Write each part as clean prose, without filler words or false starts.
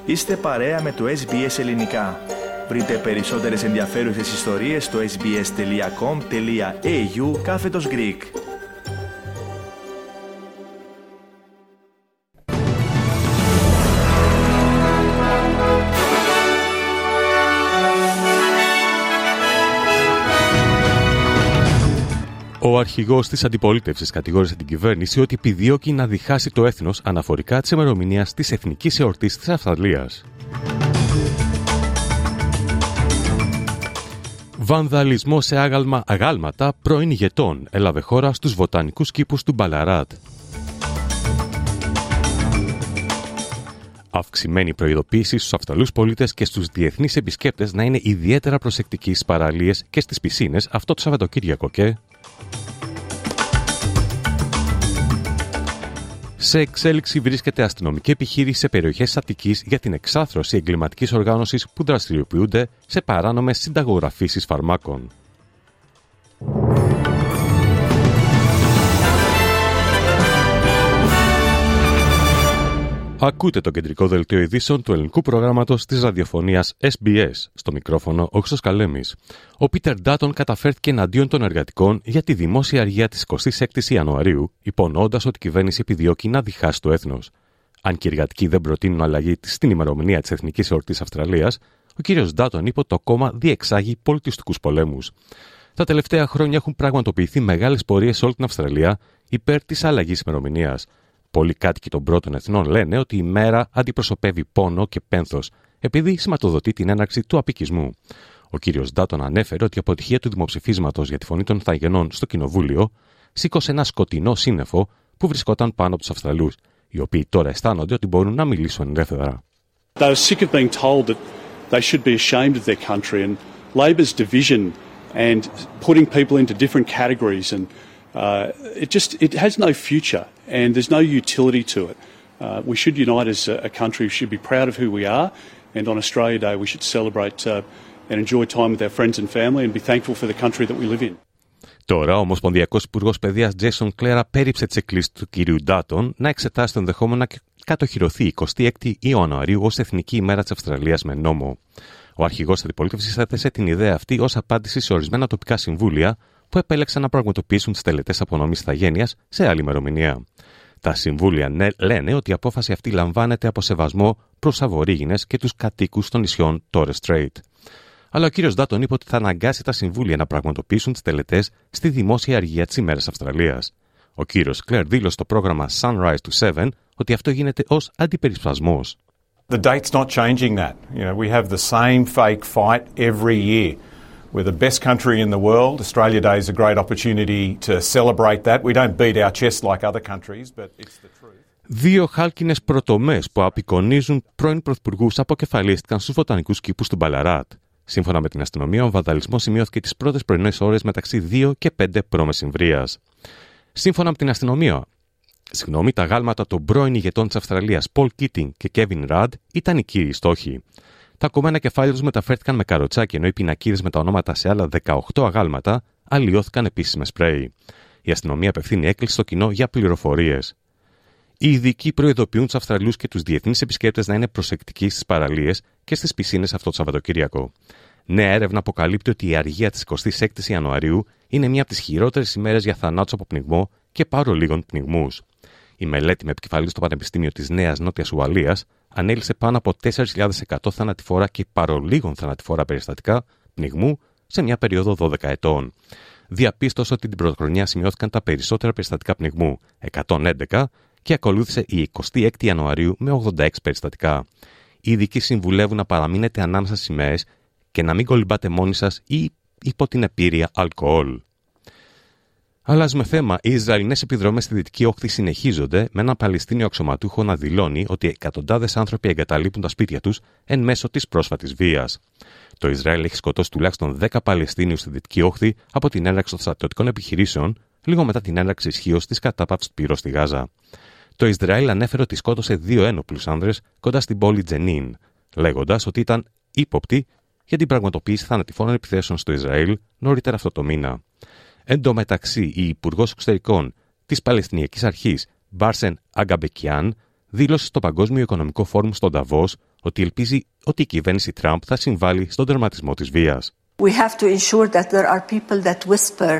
Είστε παρέα με το SBS Ελληνικά. Βρείτε περισσότερες ενδιαφέρουσες ιστορίες στο sbs.com.au/Greek. Ο αρχηγός της αντιπολίτευσης κατηγόρησε την κυβέρνηση ότι επιδιώκει να διχάσει το έθνος αναφορικά της ημερομηνίας της εθνικής εορτής της Αυστραλίας. Βανδαλισμό σε αγάλματα πρώην ηγετών έλαβε χώρα στους βοτανικούς κήπους του Μπαλαράτ. Αυξημένη προειδοποίηση στους Αυστραλούς πολίτες και στους διεθνείς επισκέπτες να είναι ιδιαίτερα προσεκτικοί στις παραλίες και στις πισίνες αυτό το Σαββατοκύριακο και... Σε εξέλιξη βρίσκεται αστυνομική επιχείρηση σε περιοχές Αττικής για την εξάθρωση εγκληματικής οργάνωσης που δραστηριοποιούνται σε παράνομες συνταγογραφήσεις φαρμάκων. Ακούτε το κεντρικό δελτίο ειδήσεων του ελληνικού προγράμματος της ραδιοφωνίας SBS. Στο μικρόφωνο ο Χρήστος Καλέμης. Ο Πίτερ Ντάτον καταφέρθηκε εναντίον των εργατικών για τη δημόσια αργία της 26ης Ιανουαρίου, υπονοώντας ότι η κυβέρνηση επιδιώκει να διχάσει το έθνος. Αν και οι εργατικοί δεν προτείνουν αλλαγή στην ημερομηνία της Εθνικής Εορτής Αυστραλίας, ο κ. Ντάτον είπε ότι το κόμμα διεξάγει πολιτιστικούς πολέμους. Τα τελευταία χρόνια έχουν πραγματοποιηθεί μεγάλες πορείες σε όλη την Αυστραλία υπέρ της αλλαγής ημερομηνίας. Πολλοί κάτοικοι των πρώτων εθνών λένε ότι η μέρα αντιπροσωπεύει πόνο και πένθος, επειδή σηματοδοτεί την έναρξη του απικισμού. Ο κύριος Ντάτον ανέφερε ότι η αποτυχία του δημοψηφίσματος για τη φωνή των Ιθαγενών στο Κοινοβούλιο σήκωσε ένα σκοτεινό σύννεφο που βρισκόταν πάνω από τους Αυστραλούς, οι οποίοι τώρα αισθάνονται ότι μπορούν να μιλήσουν ελεύθερα. They were sick of being told that they should be ashamed of their country and Labor's division and putting people into different categories and it has no future and there's no utility to it. We should unite as a country. We should be proud of who we are, and on Australia Day we should celebrate and enjoy time with our friends and family and be thankful for the country that we live in. Τώρα, ο Ομοσπονδιακός Υπουργός Παιδείας Jason Clare απέρριψε τις εκκλήσεις του κυρίου Ντάτον να εξετάσει το ενδεχόμενο να κατοχυρωθεί η 26η Ιανουαρίου ως Εθνική ημέρα της Αυστραλίας με νόμο. Ο αρχηγός της αντιπολίτευσης έθεσε την ιδέα αυτή ως απάντηση σε ορισμένα τοπικά συμβούλια που επέλεξαν να πραγματοποιήσουν τις τελετές απονομής ηθαγένειας σε άλλη ημερομηνία. Τα συμβούλια λένε ότι η απόφαση αυτή λαμβάνεται από σεβασμό προς Αβορίγινες και τους κατοίκους των νησιών Torres Strait. Αλλά ο κύριος Ντάτον είπε ότι θα αναγκάσει τα συμβούλια να πραγματοποιήσουν τις τελετές στη δημόσια αργία της ημέρας Αυστραλίας. Ο κύριος Κλέρ δήλωσε στο πρόγραμμα Sunrise to 7 ότι αυτό γίνεται ως αντιπερισπασμός. The date's not changing that. You know, we have the same fake fight every year. We're the best country in the world. Australia Day is a great opportunity to celebrate that. We don't beat our chest like other countries, but it's the truth. Δύο χάλκινες πρωτομές που απεικονίζουν πρώην πρωθυπουργούς αποκεφαλίστηκαν στους βοτανικούς κήπους του Μπαλαράτ. Σύμφωνα με την αστυνομία, ο βανδαλισμός σημειώθηκε τις πρώτες πρωινές ώρες μεταξύ 2 και 5 π.μ. Σύμφωνα με την αστυνομία, τα γάλματα των πρώην ηγετών της Αυστραλίας, Paul Keating και Kevin Rudd, ήταν οι κύριοι στόχοι. Τα κομμένα κεφάλια τους μεταφέρθηκαν με καροτσάκι, ενώ οι πινακίδες με τα ονόματα σε άλλα 18 αγάλματα αλλοιώθηκαν επίσης με σπρέι. Η αστυνομία απευθύνει έκκληση στο κοινό για πληροφορίες. Οι ειδικοί προειδοποιούν τους Αυστραλούς και τους διεθνείς επισκέπτες να είναι προσεκτικοί στις παραλίες και στις πισίνες αυτό το Σαββατοκύριακο. Νέα έρευνα αποκαλύπτει ότι η αργία της 26ης Ιανουαρίου είναι μία από τις χειρότερες ημέρες για θανάτους από πνιγμό και παρολίγων πνιγμούς. Η μελέτη με επικεφαλής στο Πανεπιστήμιο της Νέας Νότιας Ουαλίας ανέλυσε πάνω από 4.100 θανατηφόρα και παρολίγων θανατηφόρα περιστατικά πνιγμού σε μια περίοδο 12 ετών. Διαπίστωσε ότι την πρωτοχρονιά σημειώθηκαν τα περισσότερα περιστατικά πνιγμού, 111, και ακολούθησε η 26η Ιανουαρίου με 86 περιστατικά. Οι ειδικοί συμβουλεύουν να παραμείνετε ανάμεσα στις σημαίες και να μην κολυμπάτε μόνοι σας ή υπό την επίρρεια αλκοόλ. Αλλάζουμε θέμα. Οι Ισραηλινές επιδρομές στη Δυτική Όχθη συνεχίζονται, με έναν Παλαιστίνιο αξιωματούχο να δηλώνει ότι εκατοντάδες άνθρωποι εγκαταλείπουν τα σπίτια τους εν μέσω της πρόσφατης βίας. Το Ισραήλ έχει σκοτώσει τουλάχιστον 10 Παλαιστίνιους στη Δυτική Όχθη από την έναρξη των στρατιωτικών επιχειρήσεων, λίγο μετά την έναρξη ισχύως της κατάπαυσης του πυρός στη Γάζα. Το Ισραήλ ανέφερε ότι σκότωσε 2 ένοπλους άνδρες κοντά στην πόλη Τζενίν, λέγοντας ότι ήταν ύποπτοι για την πραγματοποίηση θανατηφόρων επιθέσεων στο Ισραήλ νωρίτερα αυτό το μήνα. Εν τω μεταξύ, η Υπουργός Εξωτερικών της Παλαιστινιακής Αρχής, Μπάρσεν Αγκαμπεκιάν, δήλωσε στο Παγκόσμιο Οικονομικό Φόρουμ στο Νταβός ότι ελπίζει ότι η κυβέρνηση Τραμπ θα συμβάλλει στον τερματισμό της βίας. We have to ensure that there are people that whisper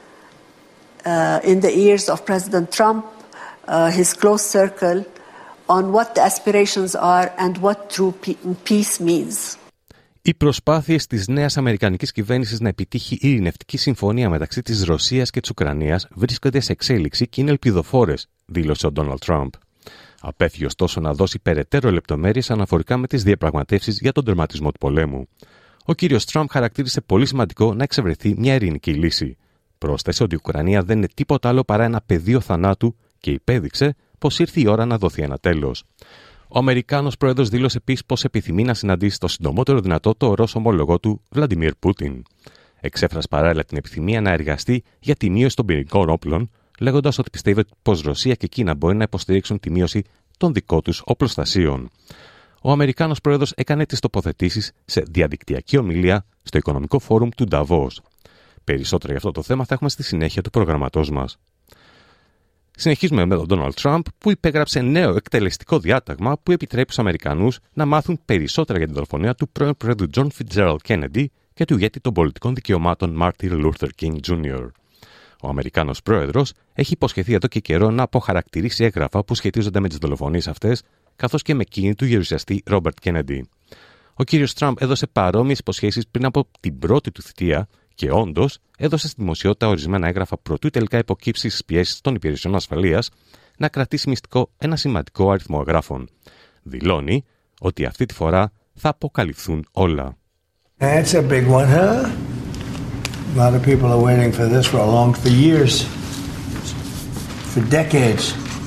in the ears of President Trump, his close circle, on what the aspirations are and what true peace means. Οι προσπάθειες της νέας αμερικανικής κυβέρνησης να επιτύχει ειρηνευτική συμφωνία μεταξύ της Ρωσίας και της Ουκρανίας βρίσκονται σε εξέλιξη και είναι ελπιδοφόρες, δήλωσε ο Ντόναλντ Τραμπ. Απέφυγε ωστόσο να δώσει περαιτέρω λεπτομέρειες αναφορικά με τις διαπραγματεύσεις για τον τερματισμό του πολέμου. Ο κύριος Τραμπ χαρακτήρισε πολύ σημαντικό να εξευρεθεί μια ειρηνική λύση. Πρόσθεσε ότι η Ουκρανία δεν είναι τίποτα άλλο παρά ένα πεδίο θανάτου και υπέδειξε πως ήρθε η ώρα να δοθεί ένα τέλος. Ο Αμερικάνος πρόεδρος δήλωσε επίσης πως επιθυμεί να συναντήσει το συντομότερο δυνατό το Ρώσο ομόλογό του, Βλαντιμίρ Πούτιν. Εξέφρασε παράλληλα την επιθυμία να εργαστεί για τη μείωση των πυρηνικών όπλων, λέγοντας ότι πιστεύει πως Ρωσία και Κίνα μπορεί να υποστηρίξουν τη μείωση των δικών τους οπλοστασίων. Ο Αμερικάνος πρόεδρος έκανε τις τοποθετήσεις σε διαδικτυακή ομιλία στο Οικονομικό Φόρουμ του Νταβός. Περισσότερα για αυτό το θέμα θα έχουμε στη συνέχεια του προγραμματός μας. Συνεχίζουμε με τον Ντόναλντ Τραμπ, που υπέγραψε νέο εκτελεστικό διάταγμα που επιτρέπει στους Αμερικανούς να μάθουν περισσότερα για την δολοφονία του πρώην πρόεδρου John Fitzgerald Kennedy και του ηγέτη των πολιτικών δικαιωμάτων Martin Luther King Jr. Ο Αμερικάνος πρόεδρος έχει υποσχεθεί εδώ και καιρό να αποχαρακτηρίσει έγγραφα που σχετίζονται με τις δολοφονίες αυτές, καθώς και με εκείνη του γερουσιαστή Robert Kennedy. Ο κύριος Τραμπ έδωσε παρόμοιες υποσχέσεις πριν από την πρώτη του θητεία και όντως έδωσε στη δημοσιότητα ορισμένα έγγραφα προτού τελικά υποκύψει στις πιέσεις των υπηρεσιών ασφαλείας να κρατήσει μυστικό ένα σημαντικό αριθμό εγγράφων. Δηλώνει ότι αυτή τη φορά θα αποκαλυφθούν όλα. That's a big one, huh? A lot of people are waiting for this for years, for decades.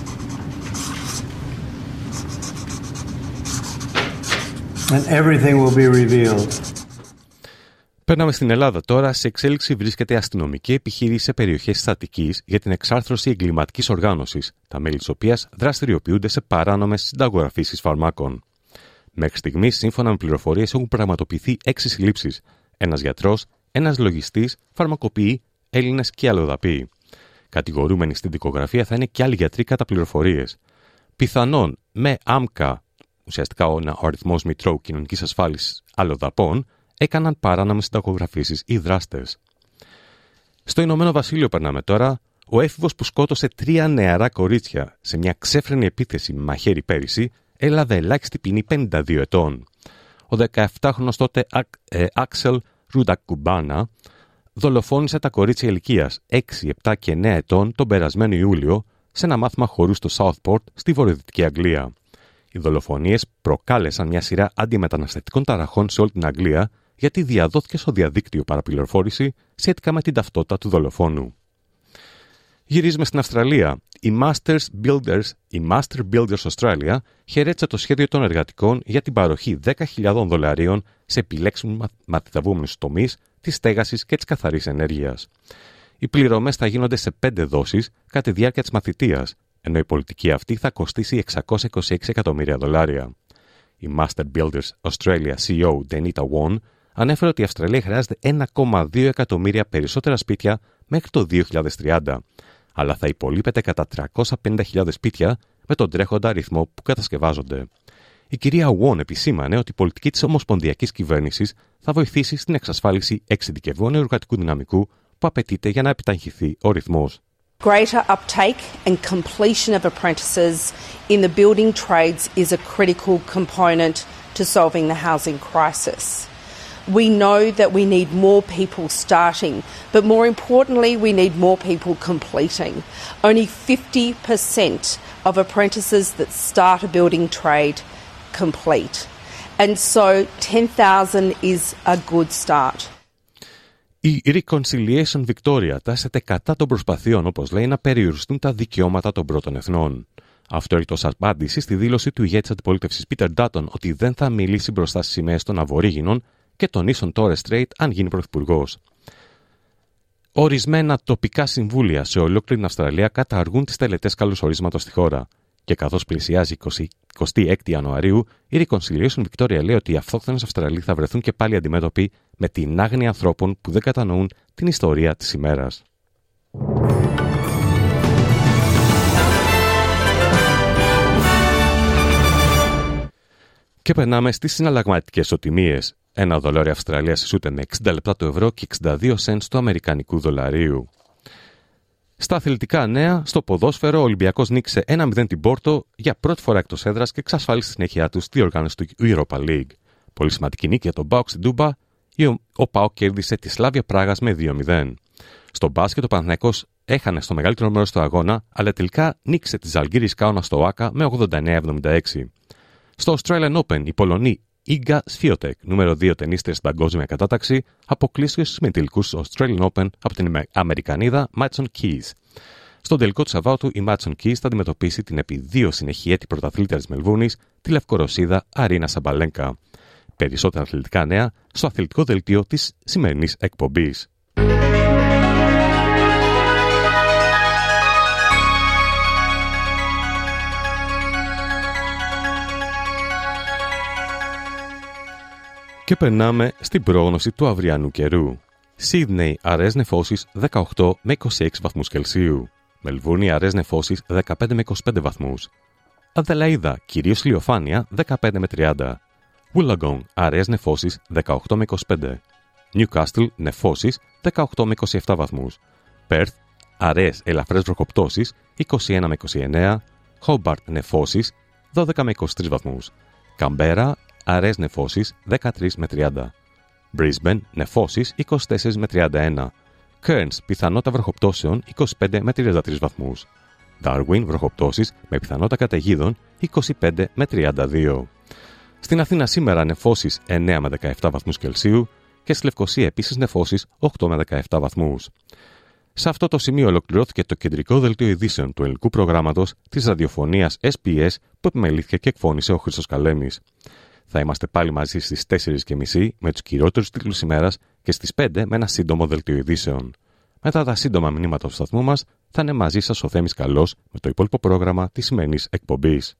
And everything will be revealed. Περνάμε στην Ελλάδα τώρα. Σε εξέλιξη βρίσκεται αστυνομική επιχείρηση σε περιοχές της Αττικής για την εξάρθρωση εγκληματικής οργάνωσης, τα μέλη της οποίας δραστηριοποιούνται σε παράνομες συνταγογραφήσεις φαρμάκων. Μέχρι στιγμής, σύμφωνα με πληροφορίες, έχουν πραγματοποιηθεί 6 συλλήψεις. Ένας γιατρός, ένας λογιστής, φαρμακοποιοί, Έλληνες και αλλοδαποί. Κατηγορούμενοι στην δικογραφία θα είναι και άλλοι γιατροί κατά πληροφορίες. Πιθανόν με άμκα, ουσιαστικά ο αριθμός Μητρώου Κοινωνικής Ασφάλισης αλλοδαπών, έκαναν παράνομες συνταγογραφήσεις οι δράστες. Στο Ηνωμένο Βασίλειο περνάμε τώρα. Ο έφηβος που σκότωσε 3 νεαρά κορίτσια σε μια ξέφρενη επίθεση με μαχαίρι πέρυσι έλαβε ελάχιστη ποινή 52 ετών. Ο 17χρονος τότε Άξελ Ρουντακουμπάνα δολοφόνησε τα κορίτσια ηλικίας 6, 7 και 9 ετών τον περασμένο Ιούλιο σε ένα μάθημα χορού στο Southport στη βορειοδυτική Αγγλία. Οι δολοφονίες προκάλεσαν μια σειρά αντιμεταναστευτικών ταραχών σε όλη την Αγγλία, γιατί διαδόθηκε στο διαδίκτυο παραπληροφόρηση σχετικά με την ταυτότητα του δολοφόνου. Γυρίζουμε στην Αυστραλία. Η Master Builders Australia χαιρέτησε το σχέδιο των εργατικών για την παροχή $10,000 σε επιλέξιμους μαθηταβούμενους τομείς της στέγασης και της καθαρής ενέργειας. Οι πληρωμές θα γίνονται σε 5 δόσεις κατά τη διάρκεια της μαθητείας, ενώ η πολιτική αυτή θα κοστίσει $626 εκατομμύρια. Η Master Builders Australia CEO Denita Won ανέφερε ότι η Αυστραλία χρειάζεται 1,2 εκατομμύρια περισσότερα σπίτια μέχρι το 2030, αλλά θα υπολείπεται κατά 350.000 σπίτια με τον τρέχοντα αριθμό που κατασκευάζονται. Η κυρία Won επισήμανε ότι η πολιτική της ομοσπονδιακής κυβέρνησης θα βοηθήσει στην εξασφάλιση εξειδικευμένου εργατικού δυναμικού που απαιτείται για να επιταχυνθεί ο ρυθμός. Greater uptake and completion of apprentices in the building trades is a critical component to solving the housing crisis. We know that we need more people starting, but more importantly, we need more people completing. Only 50% of apprentices that start a building trade complete. And so 10,000 is a good start. Η Reconciliation Victoria τάσσεται κατά των προσπαθειών, όπως λέει, να περιοριστούν τα δικαιώματα των πρώτων εθνών. Αυτό έρχεται ως απάντηση στη δήλωση του ηγέτη της αντιπολίτευσης Peter Dutton ότι δεν θα μιλήσει μπροστά στις σημαίες των Αβορίγινων και των ίσων Torres Strait αν γίνει πρωθυπουργός. Ορισμένα τοπικά συμβούλια σε ολόκληρη την Αυστραλία καταργούν τις τελετές καλωσορίσματος στη χώρα. Και καθώς πλησιάζει 26 Ιανουαρίου, η Reconciliation Victoria λέει ότι οι αυτόχθονες Αυστραλοί θα βρεθούν και πάλι αντιμέτωποι με την άγνοια ανθρώπων που δεν κατανοούν την ιστορία της ημέρας. Και περνάμε στις συναλλαγματικές ισοτιμίες. Ένα δολάριο Αυστραλίας ισούται με 60 λεπτά το ευρώ και 62 σεντς του αμερικανικού δολαρίου. Στα αθλητικά νέα, στο ποδόσφαιρο, ο Ολυμπιακός νίκησε 1-0 την Πόρτο για πρώτη φορά εκτός έδρας και εξασφάλισε στη συνέχεια του στη διοργάνωση του Europa League. Πολύ σημαντική νίκη για τον ΠΑΟΚ στην Τούμπα, ο ΠΑΟΚ κέρδισε τη Σλάβια Πράγας με 2-0. Στο μπάσκετ, ο Παναθηναϊκός έχανε στο μεγαλύτερο μέρος του αγώνα, αλλά τελικά νίκησε τη Ζαλγκίρις Κάουνα στο ΟΑΚΑ με 89-76. Στο Australian Open, οι Πολωνοί Ίγκα Σφιότεκ, νούμερο 2 τενίστρια στην παγκόσμια κατάταξη, αποκλείστηκε στους συμμετελικούς Australian Open από την Αμερικανίδα Madison Keys. Στον τελικό του Σαββάτου, η Madison Keys θα αντιμετωπίσει την επί 2 συνεχιέτη πρωταθλήτρια της Μελβούρνης, τη Λευκορωσίδα Αρίνα Σαμπαλένκα. Περισσότερα αθλητικά νέα στο αθλητικό δελτίο της σημερινής εκπομπής. Και περνάμε στην πρόγνωση του αυριανού καιρού. Σίδνεϊ, αραιές νεφώσεις 18 με 26 βαθμούς Κελσίου. Μελβούρνη, αραιές νεφώσεις 15 με 25 βαθμούς. Αδελαΐδα, κυρίως ηλιοφάνεια 15 με 30. Wollongong, αραιές νεφώσεις 18 με 25. Newcastle, νεφώσεις 18 με 27 βαθμούς. Perth, αραιές ελαφρές βροχοπτώσεις 21 με 29. Hobart, νεφώσεις 12 με 23 βαθμούς. Canberra, αραιές νεφώσεις 13 με 30. Brisbane, νεφώσεις 24 με 31. Cairns, πιθανότητα βροχοπτώσεων 25 με 33 βαθμούς. Darwin, βροχοπτώσεις με πιθανότητα καταιγίδων 25 με 32. Στην Αθήνα σήμερα νεφώσεις 9 με 17 βαθμούς Κελσίου και στη Λευκοσία επίσης νεφώσεις 8 με 17 βαθμούς. Σε αυτό το σημείο ολοκληρώθηκε το κεντρικό δελτίο ειδήσεων του ελληνικού προγράμματος της ραδιοφωνίας SBS που επιμελήθηκε και εκφώνησε ο Χρήστος Καλέμης. Θα είμαστε πάλι μαζί στις 4:30 με τους κυριότερους τίτλους ημέρας και στις 5 με ένα σύντομο δελτίο ειδήσεων. Μετά τα σύντομα μηνύματα του σταθμού μας θα είναι μαζί σας ο Θέμης Καλός με το υπόλοιπο πρόγραμμα της σημερινής εκπομπής.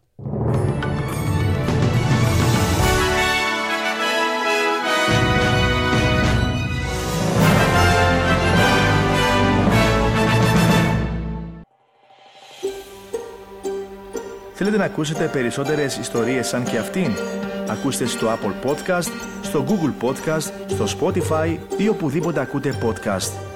Θέλετε να ακούσετε περισσότερες ιστορίες σαν και αυτήν? Ακούστε στο Apple Podcast, στο Google Podcast, στο Spotify ή οπουδήποτε ακούτε podcast.